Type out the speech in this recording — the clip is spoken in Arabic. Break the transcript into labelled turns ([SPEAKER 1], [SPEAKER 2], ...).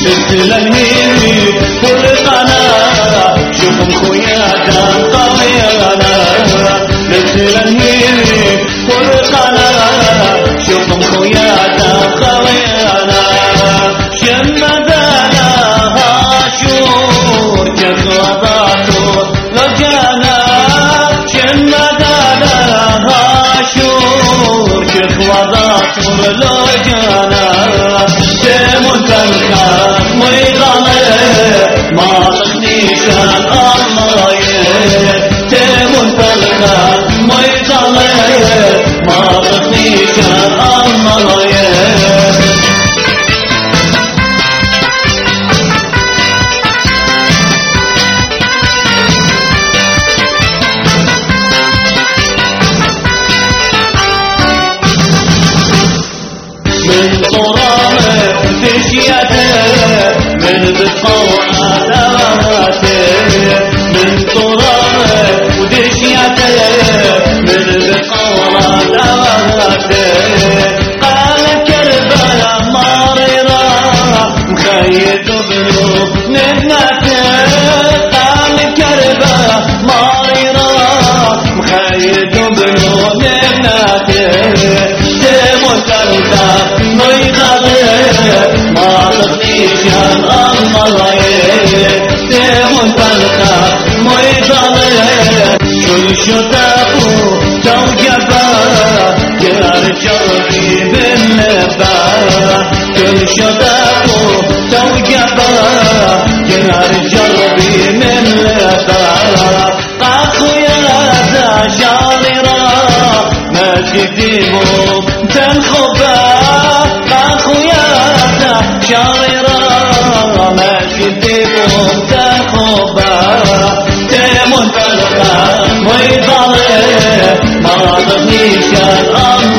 [SPEAKER 1] مثل الهيمي فرقنا شوفهم خويا قويانا مثل الهيمي فرقنا شوفهم خويا قويانا شمدانا هاشور كخوضاتو رجانا شمدانا هاشور كخوضاتو رجانا تمون تلقى ميضانه ما تخنيشان الله تمون تلقى ميضانه ما تخنيشان الله من طرامه تشياته من بقوع دواته من طرامه ودشياته من بقوع دواته قال كربلاء مريرة مخيط بنوب نبناته قال كربلاء مريرة مخيط بنوب نبناته تموت تلقى ما تخنيشان الله تمون تلقى ميضانه كل شتاقو توجبا جار شرقي بالنبا كل شتاقو توجبا جار شرقي بالنبا اخويا ذا شاررا ما تديمو تنخبا شاررا ما كنتم تخبا تمون تلقى ميضانه ما تغنيشان